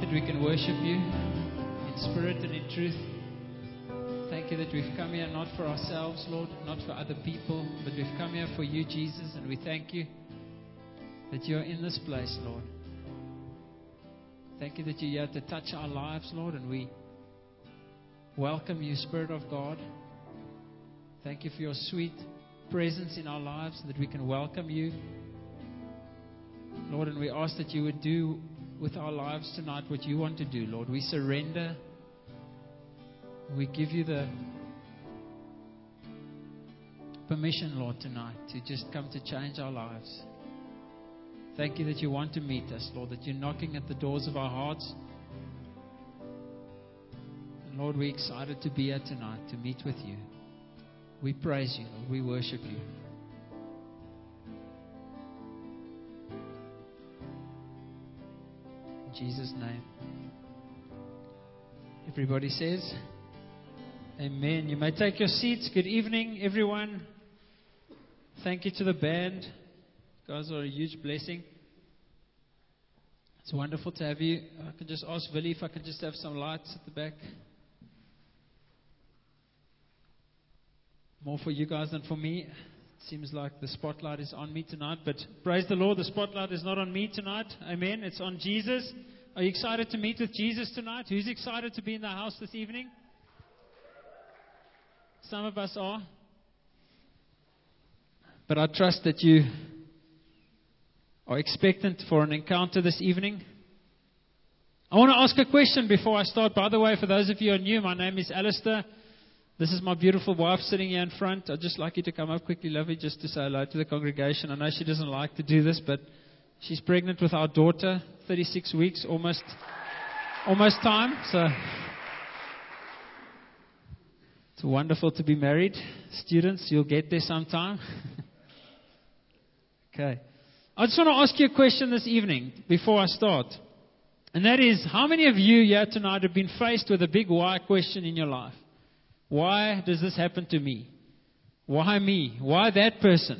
that we can worship you in spirit and in truth. Thank you that we've come here not for ourselves, Lord, not for other people, but we've come here for you, Jesus, and we thank you that you're in this place, Lord. Thank you that you're here to touch our lives, Lord, and we welcome you, Spirit of God. Thank you for your sweet presence in our lives, that we can welcome you, Lord, and we ask that you would do with our lives tonight what you want to do, Lord. We surrender. We give you the permission, Lord, tonight to just come to change our lives. Thank you that you want to meet us, Lord, that you're knocking at the doors of our hearts. And Lord, we're excited to be here tonight to meet with you. We praise you, Lord. We worship you. In Jesus' name. Everybody says, amen. You may take your seats. Good evening, everyone. Thank you to the band. You guys are a huge blessing. It's wonderful to have you. I can just ask Willie if I can just have some lights at the back. More for you guys than for me. It seems like the spotlight is on me tonight, but praise the Lord, the spotlight is not on me tonight. Amen. It's on Jesus. Are you excited to meet with Jesus tonight? Who's excited to be in the house this evening? Some of us are. But I trust that you are expectant for an encounter this evening. I want to ask a question before I start. By the way, for those of you who are new, my name is Alistair. This is my beautiful wife sitting here in front. I'd just like you to come up quickly, lovely, just to say hello to the congregation. I know she doesn't like to do this, but she's pregnant with our daughter, 36 weeks, almost time. So it's wonderful to be married. Students, you'll get there sometime. Okay. I just want to ask you a question this evening before I start. And that is, how many of you here tonight have been faced with a big why question in your life? Why does this happen to me? Why me? Why that person?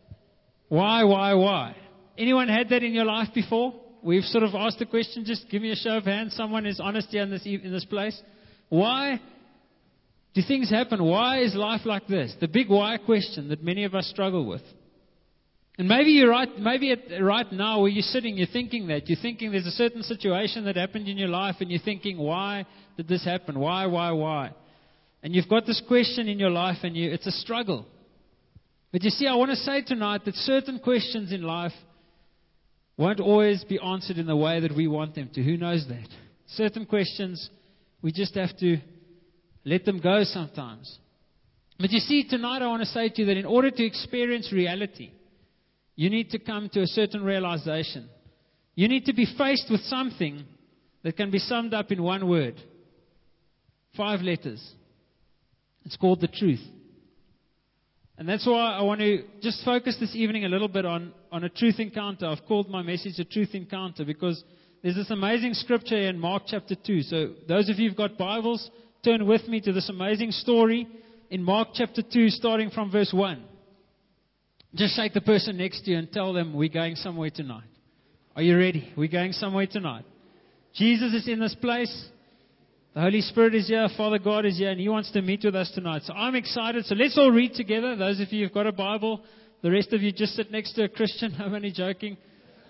Why? Anyone had that in your life before? We've sort of asked the question, just give me a show of hands. Someone is honest here in this place. Why do things happen? Why is life like this? The big why question that many of us struggle with. And maybe right now where you're sitting, you're thinking that. You're thinking there's a certain situation that happened in your life and you're thinking, why did this happen? Why? And you've got this question in your life and it's a struggle. But you see, I want to say tonight that certain questions in life won't always be answered in the way that we want them to. Who knows that? Certain questions, we just have to let them go sometimes. But you see, tonight I want to say to you that in order to experience reality, you need to come to a certain realization. You need to be faced with something that can be summed up in one word. 5 letters. It's called the truth. And that's why I want to just focus this evening a little bit on a truth encounter. I've called my message a truth encounter because there's this amazing scripture in Mark chapter 2. So those of you who've got Bibles, turn with me to this amazing story in Mark chapter 2, starting from verse 1. Just shake the person next to you and tell them we're going somewhere tonight. Are you ready? We're going somewhere tonight. Jesus is in this place. The Holy Spirit is here. Father God is here. And He wants to meet with us tonight. So I'm excited. So let's all read together. Those of you who've got a Bible. The rest of you just sit next to a Christian. I'm only joking.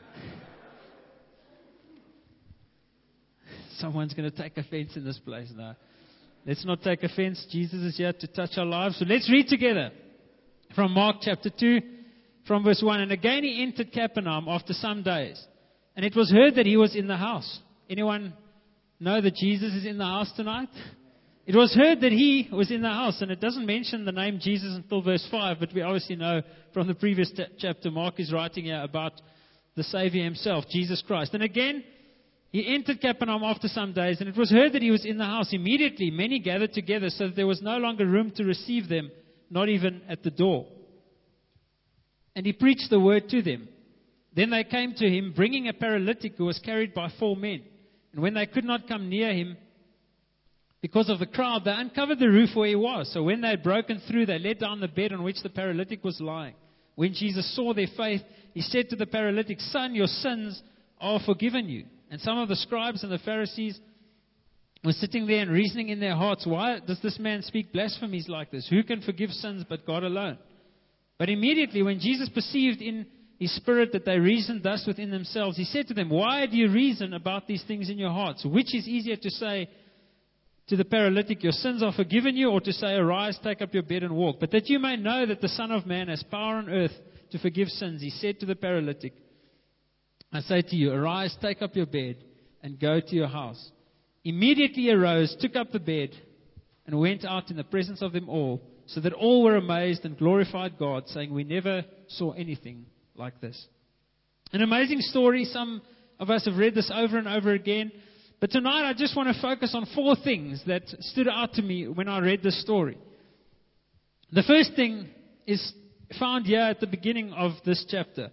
Someone's going to take offense in this place now. Let's not take offense. Jesus is here to touch our lives. So let's read together. From Mark chapter 2, from verse 1. And again he entered Capernaum after some days. And it was heard that he was in the house. Anyone know that Jesus is in the house tonight? It was heard that he was in the house. And it doesn't mention the name Jesus until verse 5. But we obviously know from the previous chapter, Mark is writing here about the Savior himself, Jesus Christ. And again, he entered Capernaum after some days. And it was heard that he was in the house. Immediately, many gathered together so that there was no longer room to receive them, not even at the door. And he preached the word to them. Then they came to him, bringing a paralytic who was carried by 4 men. And when they could not come near him because of the crowd, they uncovered the roof where he was. So when they had broken through, they let down the bed on which the paralytic was lying. When Jesus saw their faith, he said to the paralytic, "Son, your sins are forgiven you." And some of the scribes and the Pharisees were sitting there and reasoning in their hearts, why does this man speak blasphemies like this? Who can forgive sins but God alone? But immediately when Jesus perceived in his spirit that they reasoned thus within themselves, he said to them, why do you reason about these things in your hearts? Which is easier to say to the paralytic, your sins are forgiven you, or to say, arise, take up your bed and walk? But that you may know that the Son of Man has power on earth to forgive sins, he said to the paralytic, I say to you, arise, take up your bed and go to your house. Immediately he arose, took up the bed, and went out in the presence of them all, so that all were amazed and glorified God, saying, we never saw anything like this. An amazing story. Some of us have read this over and over again. But tonight I just want to focus on 4 things that stood out to me when I read this story. The first thing is found here at the beginning of this chapter.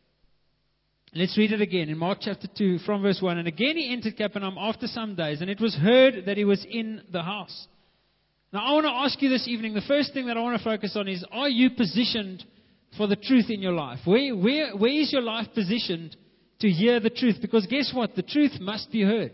Let's read it again in Mark chapter 2 from verse 1. And again he entered Capernaum after some days, and it was heard that he was in the house. Now I want to ask you this evening, the first thing that I want to focus on is, are you positioned for the truth in your life? Where is your life positioned to hear the truth? Because guess what? The truth must be heard.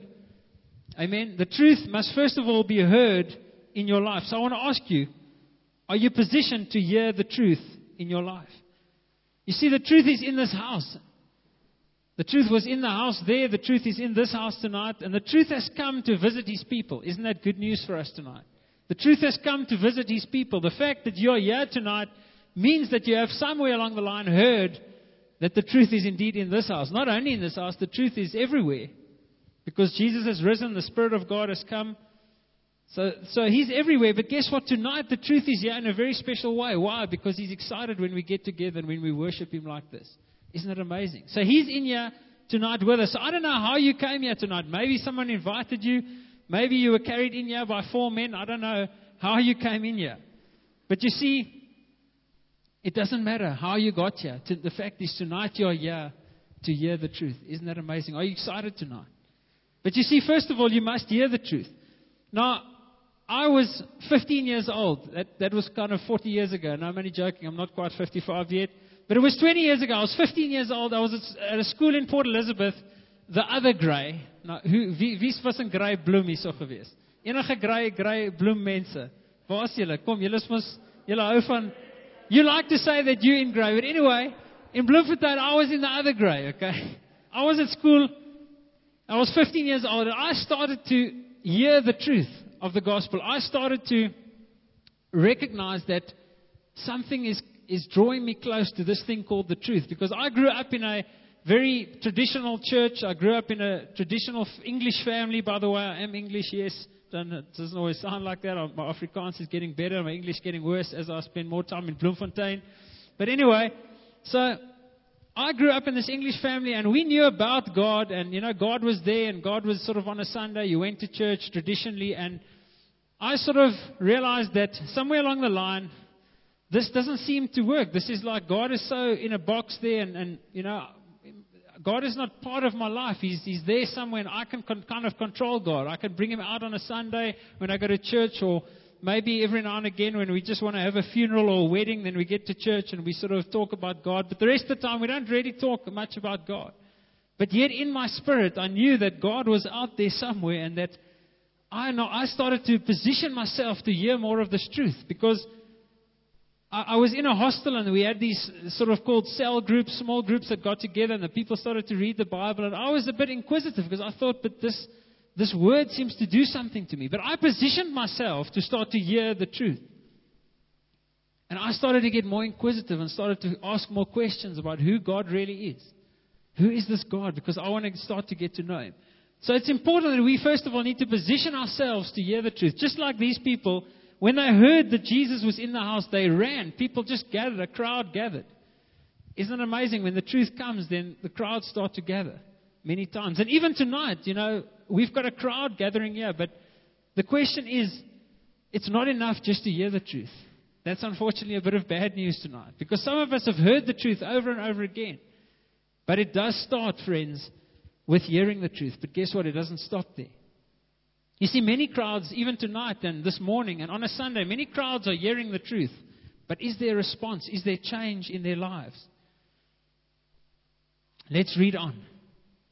Amen. The truth must first of all be heard in your life. So I want to ask you, are you positioned to hear the truth in your life? You see, the truth is in this house. The truth was in the house there. The truth is in this house tonight. And the truth has come to visit his people. Isn't that good news for us tonight? The truth has come to visit his people. The fact that you're here tonight means that you have somewhere along the line heard that the truth is indeed in this house. Not only in this house, the truth is everywhere. Because Jesus has risen, the Spirit of God has come. So he's everywhere. But guess what? Tonight the truth is here in a very special way. Why? Because he's excited when we get together and when we worship him like this. Isn't it amazing? So he's in here tonight with us. So I don't know how you came here tonight. Maybe someone invited you. Maybe you were carried in here by 4 men. I don't know how you came in here. But you see, it doesn't matter how you got here. The fact is, tonight you're here to hear the truth. Isn't that amazing? Are you excited tonight? But you see, first of all, you must hear the truth. Now, I was 15 years old. That was kind of 40 years ago. No, I'm only joking. I'm not quite 55 yet. But it was 20 years ago. I was 15 years old. I was at a school in Port Elizabeth. The other grey. Nou, wie was een grey bloem hier so gewees? Enige grey bloem mense. Waar is julle? Kom, julle is mos, julle hou van, you like to say that you're in grey. But anyway, in Bloemfontein, I was in the other grey, okay? I was at school. I was 15 years old. And I started to hear the truth of the gospel. I started to recognize that something is drawing me close to this thing called the truth. Because I grew up in a very traditional church. I grew up in a traditional English family. By the way, I am English, yes. It doesn't always sound like that. My Afrikaans is getting better. My English getting worse as I spend more time in Bloemfontein. But anyway, so I grew up in this English family, and we knew about God. And, you know, God was there, and God was sort of on a Sunday. You went to church traditionally. And I sort of realized that somewhere along the line, this doesn't seem to work. This is like God is so in a box there, and you know, God is not part of my life. He's there somewhere, and I can kind of control God. I can bring him out on a Sunday when I go to church, or maybe every now and again when we just want to have a funeral or a wedding, then we get to church and we sort of talk about God. But the rest of the time, we don't really talk much about God. But yet in my spirit, I knew that God was out there somewhere, and that I started to position myself to hear more of this truth, because I was in a hostel, and we had these sort of called cell groups, small groups that got together, and the people started to read the Bible. And I was a bit inquisitive, because I thought, but this word seems to do something to me. But I positioned myself to start to hear the truth. And I started to get more inquisitive and started to ask more questions about who God really is. Who is this God? Because I want to start to get to know him. So it's important that we first of all need to position ourselves to hear the truth. Just like these people, when they heard that Jesus was in the house, they ran. People just gathered. A crowd gathered. Isn't it amazing? When the truth comes, then the crowds start to gather many times. And even tonight, you know, we've got a crowd gathering here. But the question is, it's not enough just to hear the truth. That's unfortunately a bit of bad news tonight. Because some of us have heard the truth over and over again. But it does start, friends, with hearing the truth. But guess what? It doesn't stop there. You see, many crowds, even tonight and this morning and on a Sunday, many crowds are hearing the truth. But is there a response? Is there change in their lives? Let's read on.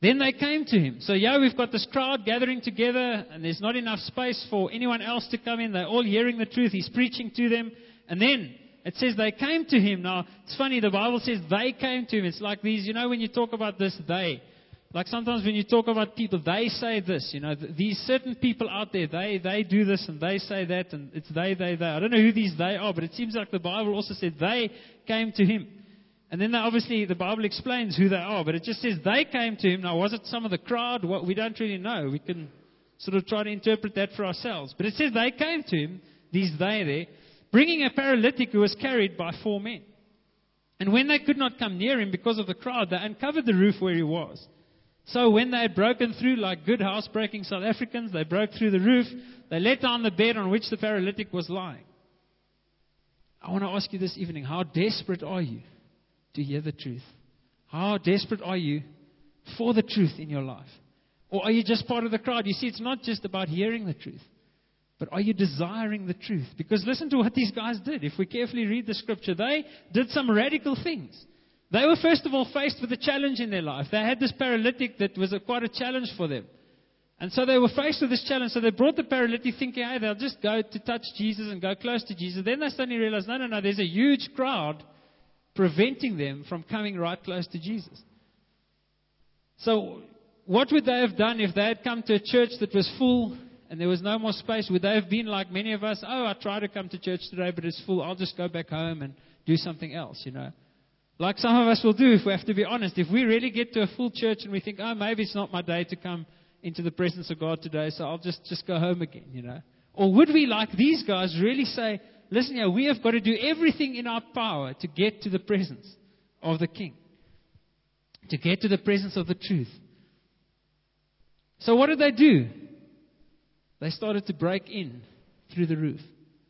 Then they came to him. So we've got this crowd gathering together, and there's not enough space for anyone else to come in. They're all hearing the truth. He's preaching to them. And then it says they came to him. Now, it's funny, the Bible says they came to him. It's like these, when you talk about this, they. Like sometimes when you talk about people, they say this. These certain people out there, they do this and they say that, and it's they. I don't know who these they are, but it seems like the Bible also said they came to him. And then obviously the Bible explains who they are, but it just says they came to him. Now, was it some of the crowd? We don't really know. We can sort of try to interpret that for ourselves. But it says they came to him, these they there, bringing a paralytic who was carried by 4 men. And when they could not come near him because of the crowd, they uncovered the roof where he was. So when they had broken through, like good housebreaking South Africans, they broke through the roof, they let down the bed on which the paralytic was lying. I want to ask you this evening, how desperate are you to hear the truth? How desperate are you for the truth in your life? Or are you just part of the crowd? You see, it's not just about hearing the truth, but are you desiring the truth? Because listen to what these guys did. If we carefully read the scripture, they did some radical things. They were first of all faced with a challenge in their life. They had this paralytic that was quite a challenge for them. And so they were faced with this challenge. So they brought the paralytic thinking, hey, they'll just go to touch Jesus and go close to Jesus. Then they suddenly realized, no, there's a huge crowd preventing them from coming right close to Jesus. So what would they have done if they had come to a church that was full and there was no more space? Would they have been like many of us? I tried to come to church today, but it's full. I'll just go back home and do something else, Like some of us will do, if we have to be honest. If we really get to a full church and we think, maybe it's not my day to come into the presence of God today, so I'll just go home again, Or would we, like these guys, really say, listen, we have got to do everything in our power to get to the presence of the King, to get to the presence of the truth. So what did they do? They started to break in through the roof.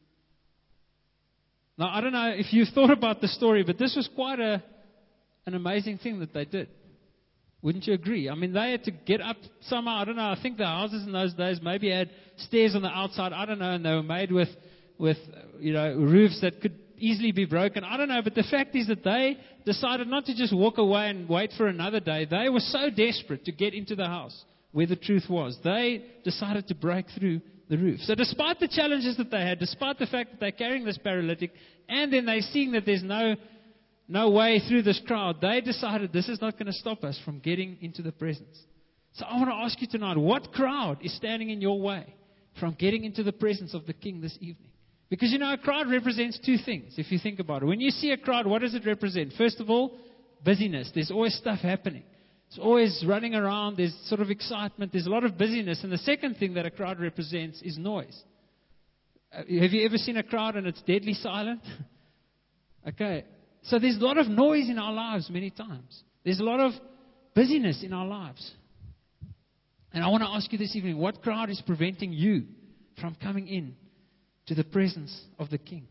Now, I don't know if you've thought about the story, but this was quite an amazing thing that they did. Wouldn't you agree? I mean, they had to get up somehow. I don't know. I think the houses in those days maybe had stairs on the outside. I don't know. And they were made with roofs that could easily be broken. I don't know. But the fact is that they decided not to just walk away and wait for another day. They were so desperate to get into the house where the truth was. They decided to break through the roof. So despite the challenges that they had, despite the fact that they're carrying this paralytic, and then they're seeing that there's no way through this crowd, they decided this is not going to stop us from getting into the presence. So I want to ask you tonight, what crowd is standing in your way from getting into the presence of the King this evening? Because a crowd represents 2 things, if you think about it. When you see a crowd, what does it represent? First of all, busyness. There's always stuff happening. It's always running around. There's sort of excitement. There's a lot of busyness. And the second thing that a crowd represents is noise. Have you ever seen a crowd and it's deadly silent? Okay. So there's a lot of noise in our lives many times. There's a lot of busyness in our lives. And I want to ask you this evening, what crowd is preventing you from coming in to the presence of the King?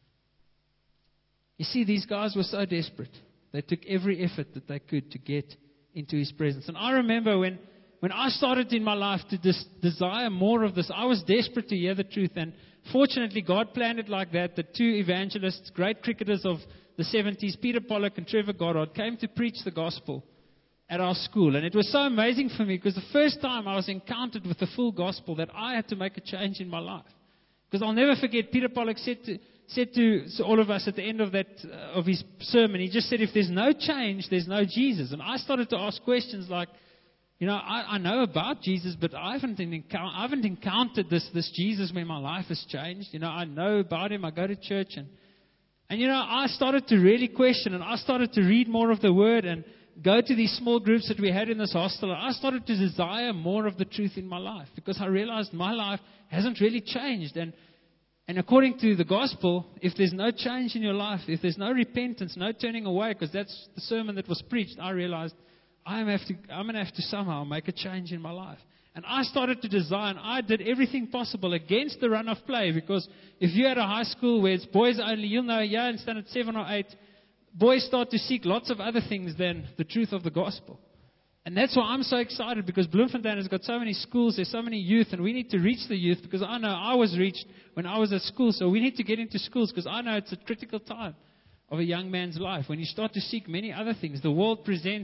You see, these guys were so desperate. They took every effort that they could to get into His presence. And I remember when I started in my life to desire more of this, I was desperate to hear the truth. And fortunately, God planned it like that 2 evangelists, great cricketers of the 70s, Peter Pollock and Trevor Goddard, came to preach the gospel at our school. And it was so amazing for me because the first time I was encountered with the full gospel that I had to make a change in my life. Because I'll never forget, Peter Pollock said to all of us at the end of of his sermon, he just said, if there's no change, there's no Jesus. And I started to ask questions like, I know about Jesus, but I haven't encountered this Jesus where my life has changed. I know about Him. I go to church and I started to really question, and I started to read more of the Word and go to these small groups that we had in this hostel. And I started to desire more of the truth in my life because I realized my life hasn't really changed. And according to the gospel, if there's no change in your life, if there's no repentance, no turning away, because that's the sermon that was preached, I realized I'm going to have to somehow make a change in my life. And I started to design. I did everything possible against the run of play, because if you're at a high school where it's boys only, you'll know, in standard 7 or 8, boys start to seek lots of other things than the truth of the gospel. And that's why I'm so excited, because Bloemfontein has got so many schools, there's so many youth, and we need to reach the youth, because I know I was reached when I was at school. So we need to get into schools, because I know it's a critical time of a young man's life when you start to seek many other things. The world presents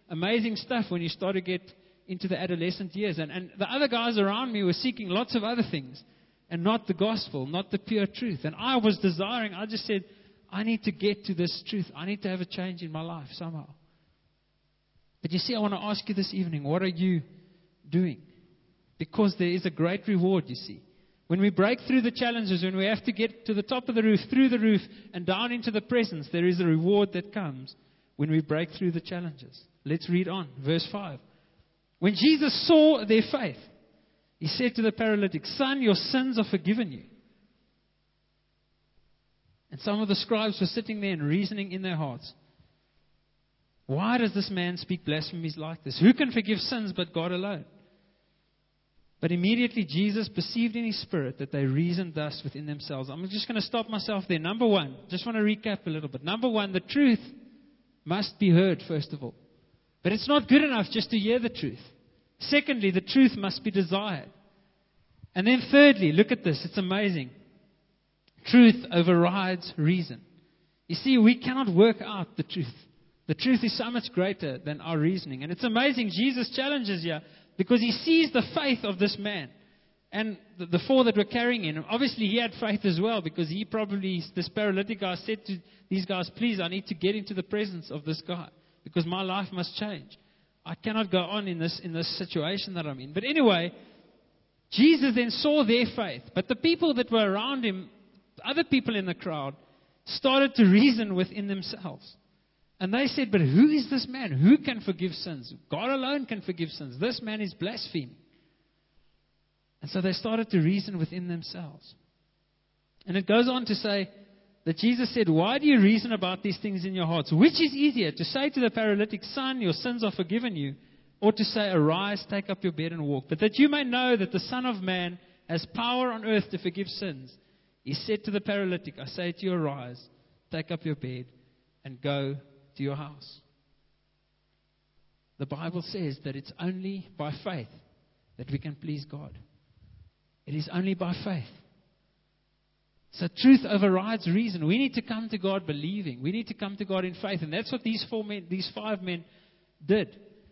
amazing stuff when you start to get into the adolescent years. And the other guys around me were seeking lots of other things and not the gospel, not the pure truth. And I was desiring, I just said, I need to get to this truth. I need to have a change in my life somehow. But you see, I want to ask you this evening, what are you doing? Because there is a great reward, you see. When we break through the challenges, when we have to get to the top of the roof, through the roof, and down into the presence, there is a reward that comes when we break through the challenges. Let's read on. Verse 5. When Jesus saw their faith, He said to the paralytic, "Son, your sins are forgiven you." And some of the scribes were sitting there and reasoning in their hearts, why does this man speak blasphemies like this? Who can forgive sins but God alone? But immediately Jesus perceived in His spirit that they reasoned thus within themselves. I'm just going to stop myself there. Number one, just want to recap a little bit. Number one, the truth must be heard, first of all. But it's not good enough just to hear the truth. Secondly, the truth must be desired. And then thirdly, look at this. It's amazing. Truth overrides reason. You see, we cannot work out the truth. The truth is so much greater than our reasoning. And it's amazing. Jesus challenges here because He sees the faith of this man. And the four that were carrying him, obviously he had faith as well, because he probably, this paralytic guy said to these guys, please, I need to get into the presence of this guy, because my life must change. I cannot go on in this situation that I'm in. But anyway, Jesus then saw their faith. But the people that were around him, other people in the crowd, started to reason within themselves. And they said, but who is this man? Who can forgive sins? God alone can forgive sins. This man is blaspheming. And so they started to reason within themselves. And it goes on to say that Jesus said, why do you reason about these things in your hearts? Which is easier, to say to the paralytic, son, your sins are forgiven you, or to say, arise, take up your bed and walk? But that you may know that the Son of Man has power on earth to forgive sins. He said to the paralytic, I say to you, arise, take up your bed and go to your house. The Bible says that it's only by faith that we can please God. It is only by faith. So truth overrides reason. We need to come to God believing. We need to come to God in faith. And that's what these five men did.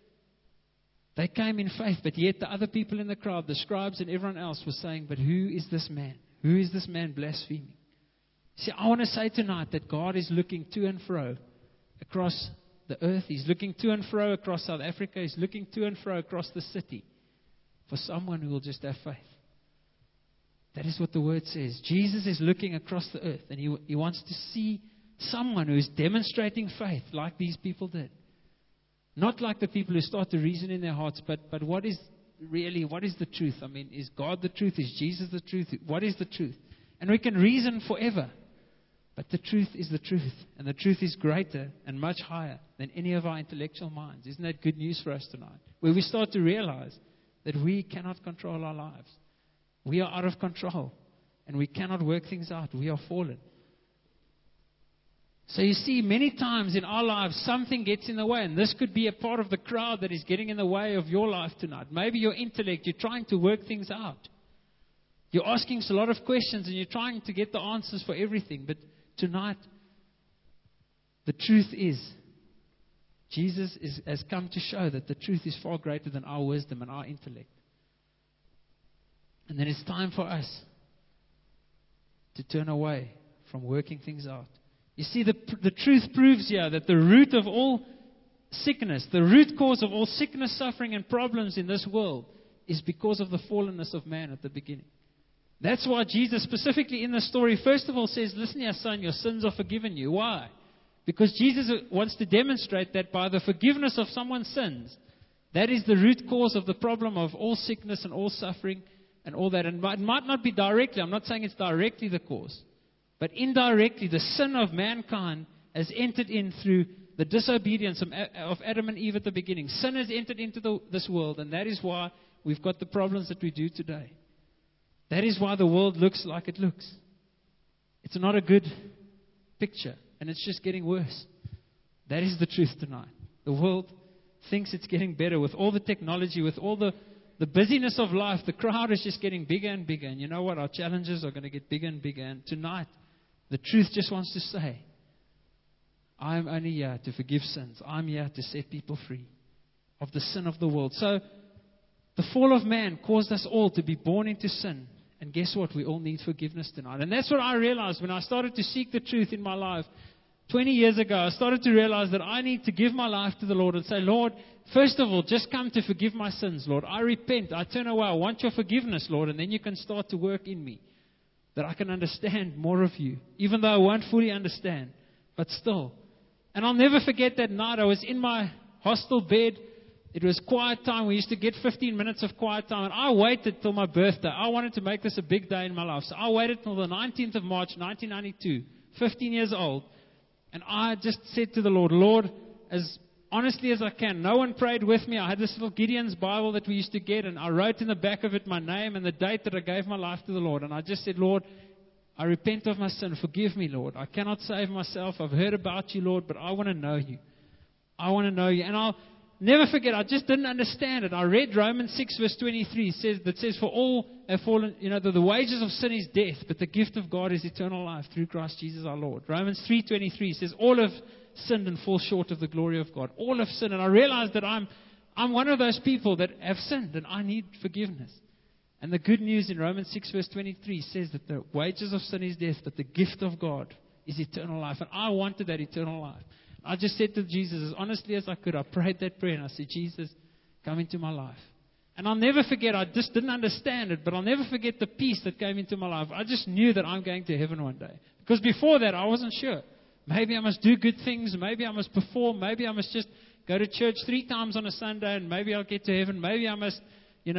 They came in faith, but yet the other people in the crowd, the scribes and everyone else, were saying, but who is this man? Who is this man blaspheming? See, I want to say tonight that God is looking to and fro across the earth. He's looking to and fro across South Africa. He's looking to and fro across the city for someone who will just have faith. That is what the word says. Jesus is looking across the earth, and he wants to see someone who is demonstrating faith like these people did. Not like the people who start to reason in their hearts, but what is the truth? I mean, is God the truth? Is Jesus the truth? What is the truth? And we can reason forever, but the truth is the truth, and the truth is greater and much higher than any of our intellectual minds. Isn't that good news for us tonight? Where we start to realize that we cannot control our lives. We are out of control, and we cannot work things out. We are fallen. So you see, many times in our lives, something gets in the way, and this could be a part of the crowd that is getting in the way of your life tonight. Maybe your intellect, you're trying to work things out. You're asking a lot of questions, and you're trying to get the answers for everything. But tonight, the truth is, Jesus has come to show that the truth is far greater than our wisdom and our intellect. And then it's time for us to turn away from working things out. You see, the truth proves here that the root of all sickness, the root cause of all sickness, suffering, and problems in this world is because of the fallenness of man at the beginning. That's why Jesus specifically in the story, first of all, says, listen here, son, your sins are forgiven you. Why? Because Jesus wants to demonstrate that by the forgiveness of someone's sins, that is the root cause of the problem of all sickness and all suffering and all that. And it might not be directly, I'm not saying it's directly the cause, but indirectly, the sin of mankind has entered in through the disobedience of Adam and Eve at the beginning. Sin has entered into this world, and that is why we've got the problems that we do today. That is why the world looks like it looks. It's not a good picture, and it's just getting worse. That is the truth tonight. The world thinks it's getting better with all the technology, with all the busyness of life. The crowd is just getting bigger and bigger. And you know what? Our challenges are going to get bigger and bigger. And tonight, the truth just wants to say, I'm only here to forgive sins. I'm here to set people free. of the sin of the world. So the fall of man caused us all to be born into sin. And guess what? We all need forgiveness tonight. And that's what I realized when I started to seek the truth in my life. 20 years ago, I started to realize that I need to give my life to the Lord and say, Lord, first of all, just come to forgive my sins, Lord. I repent. I turn away. I want your forgiveness, Lord. And then you can start to work in me that I can understand more of you, even though I won't fully understand, but still. And I'll never forget that night. I was in my hostel bed. It was quiet time. We used to get 15 minutes of quiet time. And I waited till my birthday. I wanted to make this a big day in my life. So I waited till the 19th of March, 1992, 15 years old. And I just said to the Lord, Lord, as honestly as I can. No one prayed with me. I had this little Gideon's Bible that we used to get. And I wrote in the back of it my name and the date that I gave my life to the Lord. And I just said, Lord, I repent of my sin. Forgive me, Lord. I cannot save myself. I've heard about you, Lord, but I want to know you. I want to know you. And I'll never forget, I just didn't understand it. I read Romans 6 verse 23 that says, for all have fallen, the wages of sin is death, but the gift of God is eternal life through Christ Jesus our Lord. Romans 3:23 says, all have sinned and fall short of the glory of God. All have sinned. And I realized that I'm one of those people that have sinned and I need forgiveness. And the good news in Romans 6 verse 23 says that the wages of sin is death, but the gift of God is eternal life. And I wanted that eternal life. I just said to Jesus, as honestly as I could, I prayed that prayer and I said, Jesus, come into my life. And I'll never forget, I just didn't understand it, but I'll never forget the peace that came into my life. I just knew that I'm going to heaven one day. Because before that, I wasn't sure. Maybe I must do good things. Maybe I must perform. Maybe I must just go to church 3 times on a Sunday and maybe I'll get to heaven. Maybe I must,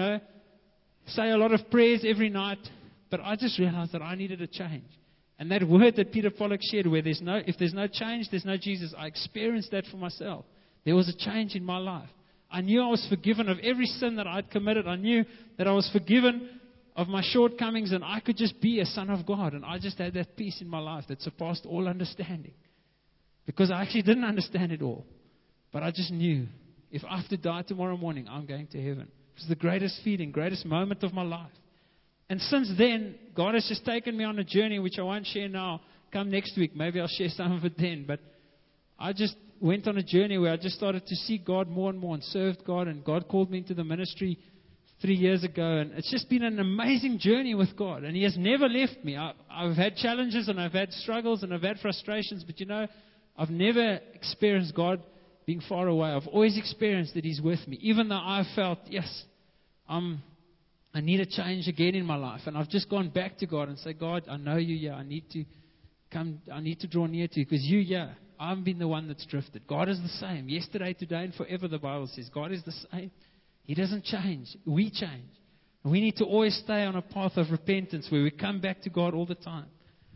say a lot of prayers every night. But I just realized that I needed a change. And that word that Peter Pollock shared, where if there's no change, there's no Jesus, I experienced that for myself. There was a change in my life. I knew I was forgiven of every sin that I'd committed. I knew that I was forgiven of my shortcomings and I could just be a son of God. And I just had that peace in my life that surpassed all understanding. Because I actually didn't understand it all. But I just knew, if I have to die tomorrow morning, I'm going to heaven. It was the greatest feeling, greatest moment of my life. And since then, God has just taken me on a journey, which I won't share now. Come next week, maybe I'll share some of it then. But I just went on a journey where I just started to seek God more and more and served God. And God called me into the ministry 3 years ago. And it's just been an amazing journey with God. And He has never left me. I've had challenges and I've had struggles and I've had frustrations. But I've never experienced God being far away. I've always experienced that He's with me. Even though I felt, yes, I need a change again in my life. And I've just gone back to God and said, God, I know you, yeah. I need to come. I need to draw near to you because you, yeah. I haven't been the one that's drifted. God is the same. Yesterday, today, and forever, the Bible says. God is the same. He doesn't change. We change. And we need to always stay on a path of repentance where we come back to God all the time.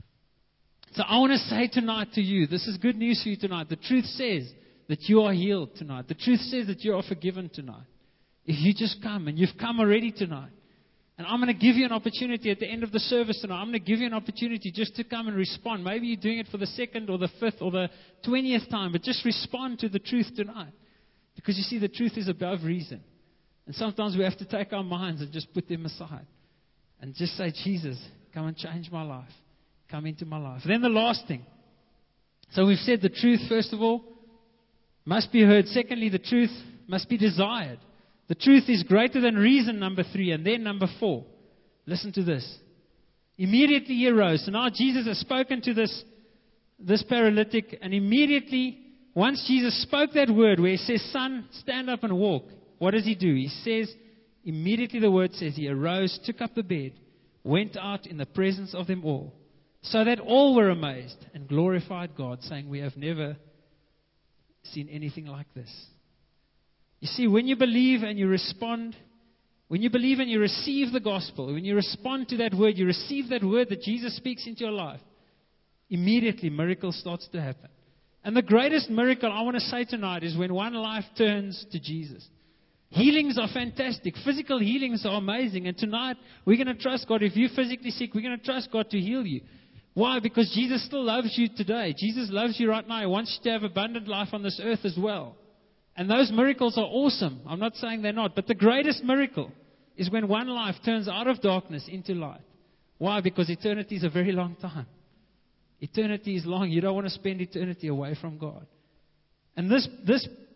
So I want to say tonight to you, this is good news for you tonight. The truth says that you are healed tonight. The truth says that you are forgiven tonight. If you just come, and you've come already tonight. And I'm going to give you an opportunity at the end of the service tonight. I'm going to give you an opportunity just to come and respond. Maybe you're doing it for the 2nd or the 5th or the 20th time. But just respond to the truth tonight. Because you see, the truth is above reason. And sometimes we have to take our minds and just put them aside. And just say, Jesus, come and change my life. Come into my life. Then the last thing. So we've said the truth, first of all, must be heard. Secondly, the truth must be desired. The truth is greater than reason, number 3. And then number 4. Listen to this. Immediately he arose. So now Jesus has spoken to this paralytic. And immediately, once Jesus spoke that word where He says, son, stand up and walk. What does He do? He says, immediately the word says, He arose, took up the bed, went out in the presence of them all. So that all were amazed and glorified God, saying, we have never seen anything like this. You see, when you believe and you respond, when you believe and you receive the gospel, when you respond to that word, you receive that word that Jesus speaks into your life, immediately miracle starts to happen. And the greatest miracle I want to say tonight is when one life turns to Jesus. Healings are fantastic. Physical healings are amazing. And tonight, we're going to trust God. If you're physically sick, we're going to trust God to heal you. Why? Because Jesus still loves you today. Jesus loves you right now. He wants you to have abundant life on this earth as well. And those miracles are awesome. I'm not saying they're not. But the greatest miracle is when one life turns out of darkness into light. Why? Because eternity is a very long time. Eternity is long. You don't want to spend eternity away from God. And this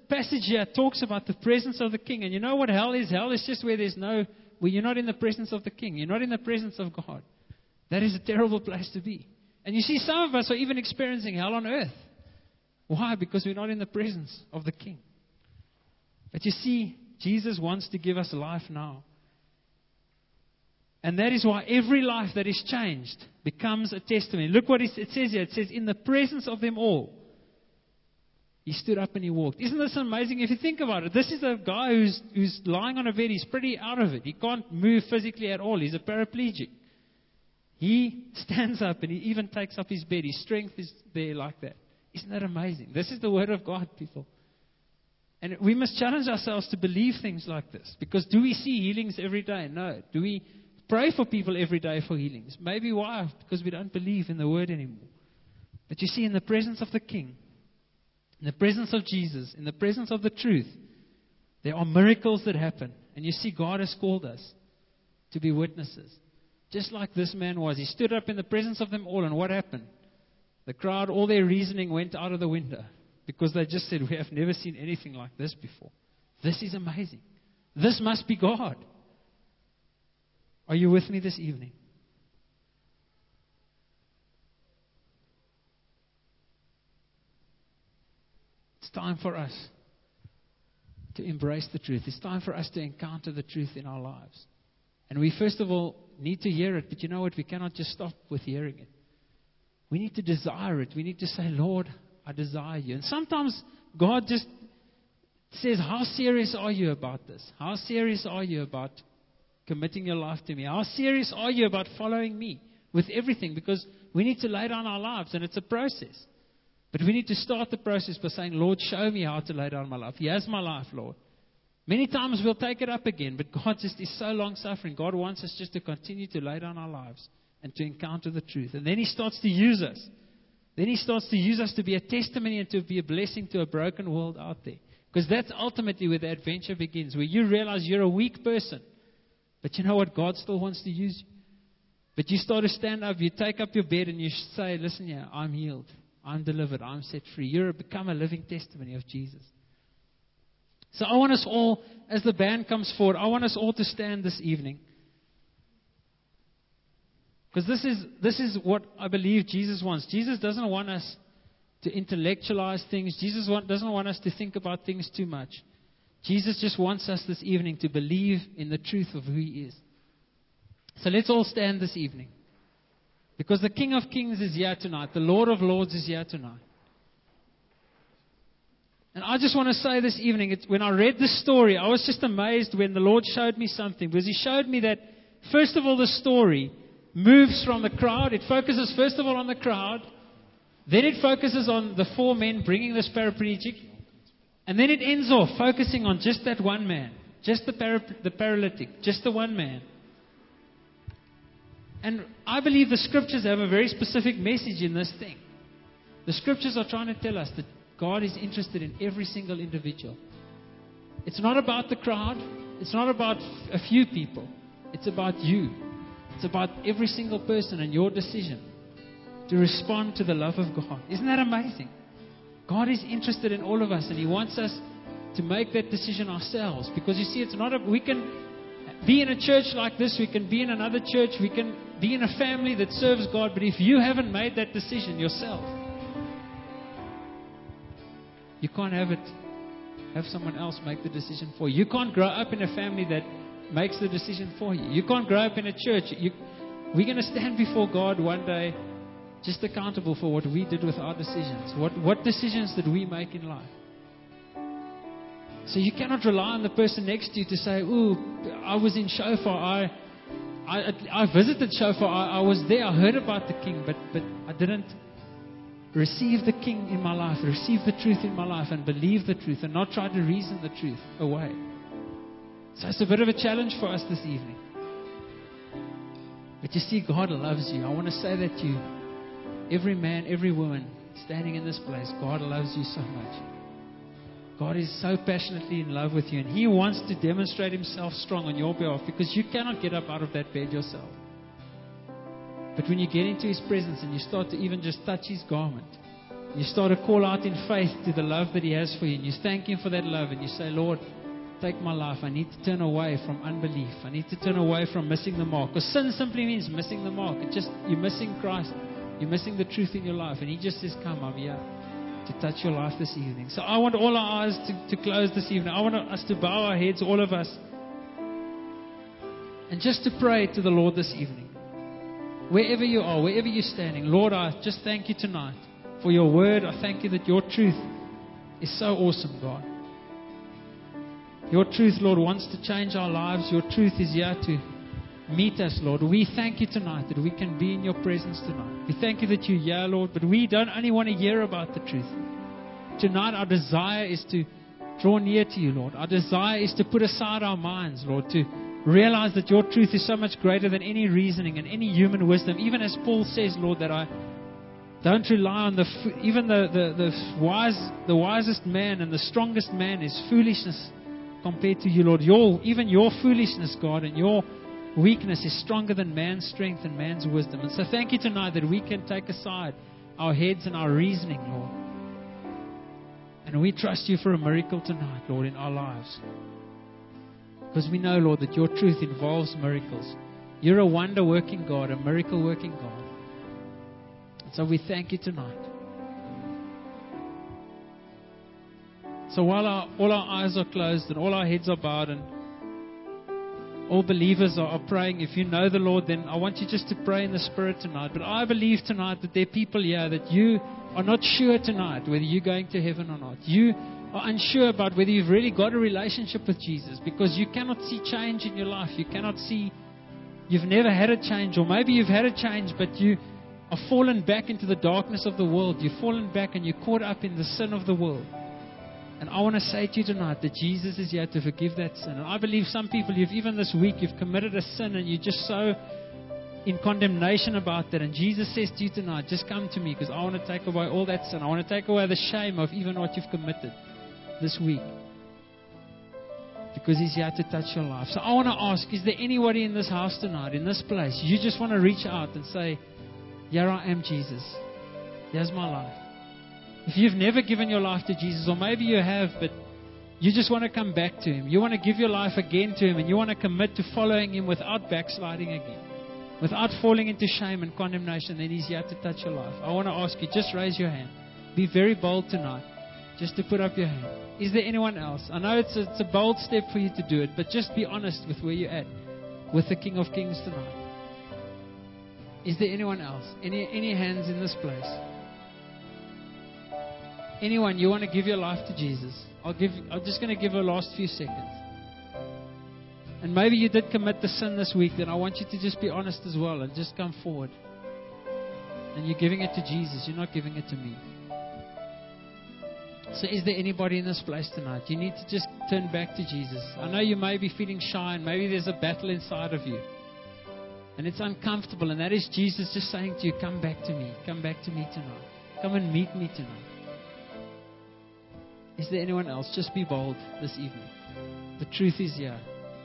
passage here talks about the presence of the King. And you know what hell is? Hell is just where you're not in the presence of the King. You're not in the presence of God. That is a terrible place to be. And you see, some of us are even experiencing hell on earth. Why? Because we're not in the presence of the King. But you see, Jesus wants to give us life now. And that is why every life that is changed becomes a testimony. Look what it says here. It says, in the presence of them all, he stood up and he walked. Isn't this amazing? If you think about it, this is a guy who's lying on a bed. He's pretty out of it. He can't move physically at all. He's a paraplegic. He stands up and he even takes up his bed. His strength is there like that. Isn't that amazing? This is the Word of God, people. And we must challenge ourselves to believe things like this. Because do we see healings every day? No. Do we pray for people every day for healings? Maybe why? Because we don't believe in the Word anymore. But you see, in the presence of the King, in the presence of Jesus, in the presence of the truth, there are miracles that happen. And you see, God has called us to be witnesses. Just like this man was. He stood up in the presence of them all, and what happened? The crowd, all their reasoning went out of the window. Because they just said, we have never seen anything like this before. This is amazing. This must be God. Are you with me this evening? It's time for us to embrace the truth. It's time for us to encounter the truth in our lives. And we first of all need to hear it. But you know what? We cannot just stop with hearing it. We need to desire it. We need to say, Lord, I desire you. And sometimes God just says, how serious are you about this? How serious are you about committing your life to me? How serious are you about following me with everything? Because we need to lay down our lives, and it's a process. But we need to start the process by saying, Lord, show me how to lay down my life. Here's my life, Lord. Many times we'll take it up again, but God just is so long-suffering. God wants us just to continue to lay down our lives and to encounter the truth. And then He starts to use us. Then He starts to use us to be a testimony and to be a blessing to a broken world out there. Because that's ultimately where the adventure begins, where you realize you're a weak person. But you know what? God still wants to use you. But you start to stand up, you take up your bed and you say, listen here, I'm healed. I'm delivered. I'm set free. You're become a living testimony of Jesus. So I want us all, as the band comes forward, I want us all to stand this evening. Because this is what I believe Jesus wants. Jesus doesn't want us to intellectualize things. Jesus doesn't want us to think about things too much. Jesus just wants us this evening to believe in the truth of who He is. So let's all stand this evening. Because the King of Kings is here tonight. The Lord of Lords is here tonight. And I just want to say this evening, when I read this story, I was just amazed when the Lord showed me something. Because He showed me that, first of all, the story moves from the crowd. It focuses, first of all, on the crowd. Then it focuses on the 4 men bringing this paraplegic. And then it ends off focusing on just that one man. Just the paralytic. Just the one man. And I believe the Scriptures have a very specific message in this thing. The Scriptures are trying to tell us that God is interested in every single individual. It's not about the crowd. It's not about a few people. It's about you. It's about every single person and your decision to respond to the love of God. Isn't that amazing? God is interested in all of us, and He wants us to make that decision ourselves. Because you see, it's not we can be in a church like this, we can be in another church, we can be in a family that serves God, but if you haven't made that decision yourself, you can't have someone else make the decision for you. You can't grow up in a family that makes the decision for you. You can't grow up in a church. We're going to stand before God one day just accountable for what we did with our decisions. What decisions did we make in life? So you cannot rely on the person next to you to say, ooh, I was in Shofar. I visited Shofar. I was there. I heard about the King, but I didn't receive the King in my life, receive the truth in my life, and believe the truth, and not try to reason the truth away. So it's a bit of a challenge for us this evening. But you see, God loves you. I want to say that to you. Every man, every woman standing in this place, God loves you so much. God is so passionately in love with you, and He wants to demonstrate Himself strong on your behalf, because you cannot get up out of that bed yourself. But when you get into His presence and you start to even just touch His garment, You start to call out in faith to the love that He has for you. And you thank Him for that love. And you say, Lord, take my life. I need to turn away from unbelief. I need to turn away from missing the mark. Because sin simply means missing the mark. It's just, you're missing Christ. You're missing the truth in your life. And He just says, come, I'm here to touch your life this evening. So I want all our eyes to close this evening. I want us to bow our heads, all of us. And just to pray to the Lord this evening. Wherever you are, wherever you're standing. Lord, I just thank You tonight for Your word. I thank You that Your truth is so awesome, God. Your truth, Lord, wants to change our lives. Your truth is here to meet us, Lord. We thank You tonight that we can be in Your presence tonight. We thank You that You're here, Lord, but we don't only want to hear about the truth. Tonight our desire is to draw near to You, Lord. Our desire is to put aside our minds, Lord, to realize that Your truth is so much greater than any reasoning and any human wisdom. Even as Paul says, Lord, that I don't rely on even the wisest man and the strongest man is foolishness compared to You, Lord. Even Your foolishness, God, and Your weakness is stronger than man's strength and man's wisdom. And so thank You tonight that we can take aside our heads and our reasoning, Lord. And we trust You for a miracle tonight, Lord, in our lives. Because we know, Lord, that Your truth involves miracles. You're a wonder-working God, a miracle-working God. And so we thank You tonight. So while all our eyes are closed and all our heads are bowed and all believers are praying, if you know the Lord, then I want you just to pray in the Spirit tonight. But I believe tonight that there are people here that you are not sure tonight whether you're going to heaven or not. You are unsure about whether you've really got a relationship with Jesus, because you cannot see change in your life. You cannot see, you've never had a change, or maybe you've had a change, but you are fallen back into the darkness of the world. You've fallen back and you're caught up in the sin of the world. And I want to say to you tonight that Jesus is here to forgive that sin. And I believe some people, even this week, you've committed a sin and you're just so in condemnation about that. And Jesus says to you tonight, just come to Me, because I want to take away all that sin. I want to take away the shame of even what you've committed this week, because He's here to touch your life. So I want to ask, is there anybody in this house tonight, in this place, you just want to reach out and say, here I am, Jesus. Here's my life. If you've never given your life to Jesus, or maybe you have, but you just want to come back to Him. You want to give your life again to Him, and you want to commit to following Him without backsliding again, without falling into shame and condemnation, then He's here to touch your life. I want to ask you, just raise your hand. Be very bold tonight, just to put up your hand. Is there anyone else? I know it's a bold step for you to do it, but just be honest with where you're at with the King of Kings tonight. Is there anyone else? Any hands in this place? Anyone, you want to give your life to Jesus? I'm just going to give a last few seconds. And maybe you did commit the sin this week, then I want you to just be honest as well and just come forward. And you're giving it to Jesus. You're not giving it to me. So is there anybody in this place tonight? You need to just turn back to Jesus. I know you may be feeling shy and maybe there's a battle inside of you. And it's uncomfortable. And that is Jesus just saying to you, come back to Me. Come back to Me tonight. Come and meet Me tonight. Is there anyone else? Just be bold this evening. The truth is here.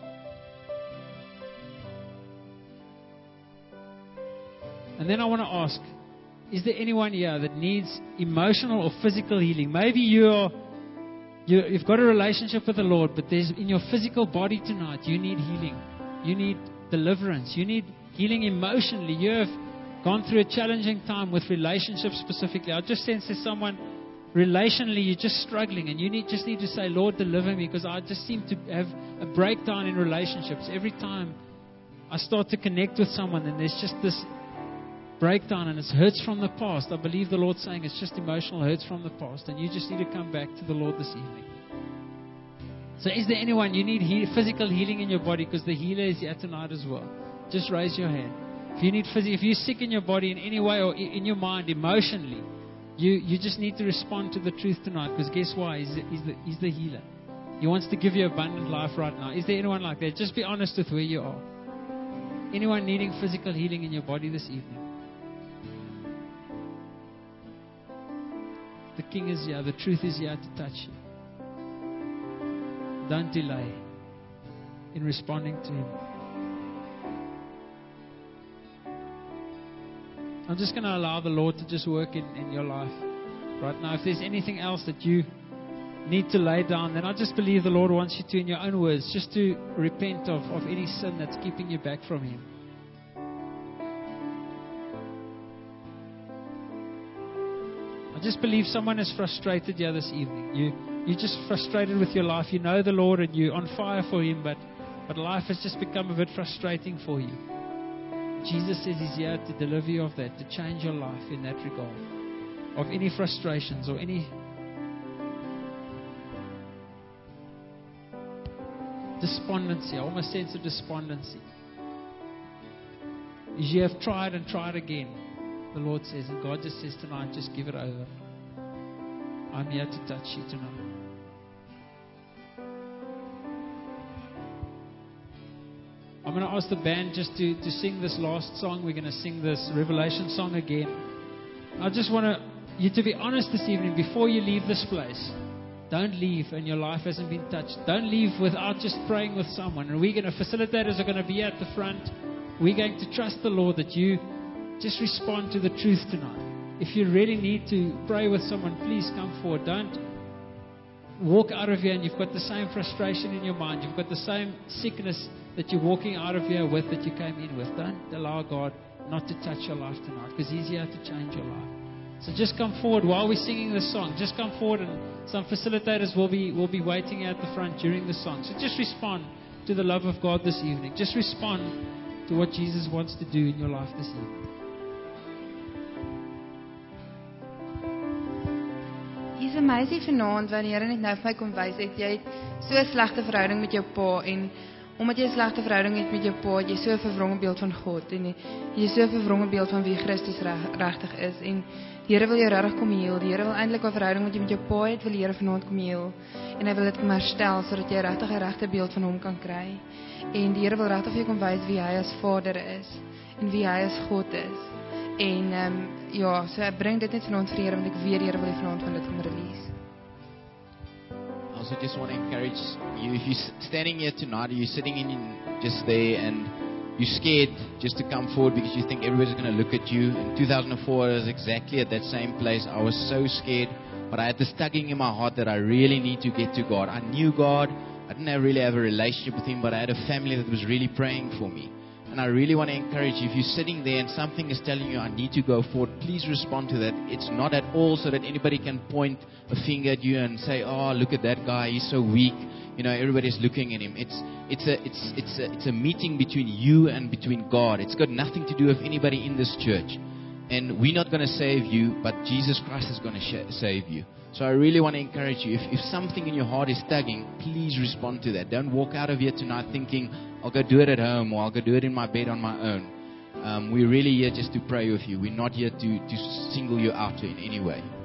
And then I want to ask, is there anyone here that needs emotional or physical healing? Maybe you've got a relationship with the Lord, but there's in your physical body tonight, you need healing. You need deliverance. You need healing emotionally. You have gone through a challenging time with relationships specifically. I just sense there's someone relationally, you're just struggling, and you just need to say, Lord, deliver me, because I just seem to have a breakdown in relationships. Every time I start to connect with someone, and there's just this breakdown, and it's hurts from the past. I believe the Lord's saying it's just emotional hurts from the past, and you just need to come back to the Lord this evening. So is there anyone, you need physical healing in your body, because the healer is here tonight as well? Just raise your hand. If you're sick in your body in any way, or in your mind, emotionally, you just need to respond to the truth tonight, because guess why? He's the healer. He wants to give you abundant life right now. Is there anyone like that? Just be honest with where you are. Anyone needing physical healing in your body this evening? The King is here. The truth is here to touch you. Don't delay in responding to Him. I'm just going to allow the Lord to just work in your life. right now. If there's anything else that you need to lay down, then I just believe the Lord wants you to, in your own words, just to repent of any sin that's keeping you back from Him. I just believe someone is frustrated here this evening. You're just frustrated with your life. You know the Lord and you're on fire for Him, but life has just become a bit frustrating for you. Jesus says He's here to deliver you of that, to change your life in that regard, of any frustrations or any despondency, almost sense of despondency. As you have tried and tried again, the Lord says, and God just says tonight, just give it over. I'm here to touch you tonight. I'm going to ask the band just to sing this last song. We're going to sing this Revelation song again. I just want you to be honest this evening before you leave this place. Don't leave and your life hasn't been touched. Don't leave without just praying with someone. And facilitators are going to be at the front. We're going to trust the Lord that you just respond to the truth tonight. If you really need to pray with someone, please come forward. Don't walk out of here and you've got the same frustration in your mind. You've got the same sickness that you're walking out of here with that you came in with. Don't allow God not to touch your life tonight, because He's here to change your life. So just come forward while we're singing this song. Just come forward, and some facilitators will be waiting at the front during the song. So just respond to the love of God this evening. Just respond to what Jesus wants to do in your life this evening. Dis amazing vanaand wanneer jy net nou vir my kom wys het jy het so 'n slegte verhouding met jou pa, en omdat jy 'n slegte verhouding het met jou pa, jy so 'n verwronge beeld van God en jy so 'n verwronge beeld van wie Christus regtig is, en die Here wil jou regtig kom heel. Die Here wil eintlik 'n verhouding wat jy met jou pa het, wil die Here vanaand kom heel, en hy wil dit kom herstel sodat jy regtig 'n regte beeld van hom kan kry. En die Here wil regtig vir jou kom wys wie hy as Vader is en wie hy as God is. En ja, so ek bring dit net vanaand vir die Here, want ek weet die Here wil jy vanaand van dit kom release. I also just want to encourage you, if you're standing here tonight, you're sitting in just there and you're scared just to come forward because you think everybody's going to look at you. In 2004, I was exactly at that same place. I was so scared, but I had this tugging in my heart that I really need to get to God. I knew God. I didn't really have a relationship with Him, but I had a family that was really praying for me. And I really want to encourage you, if you're sitting there and something is telling you, I need to go forward, please respond to that. It's not at all so that anybody can point a finger at you and say, oh, look at that guy, he's so weak. You know, everybody's looking at him. It's a meeting between you and between God. It's got nothing to do with anybody in this church. And we're not going to save you, but Jesus Christ is going to save you. So I really want to encourage you, if something in your heart is tugging, please respond to that. Don't walk out of here tonight thinking, I'll go do it at home, or I'll go do it in my bed on my own. We're really here just to pray with you. We're not here to single you out in any way.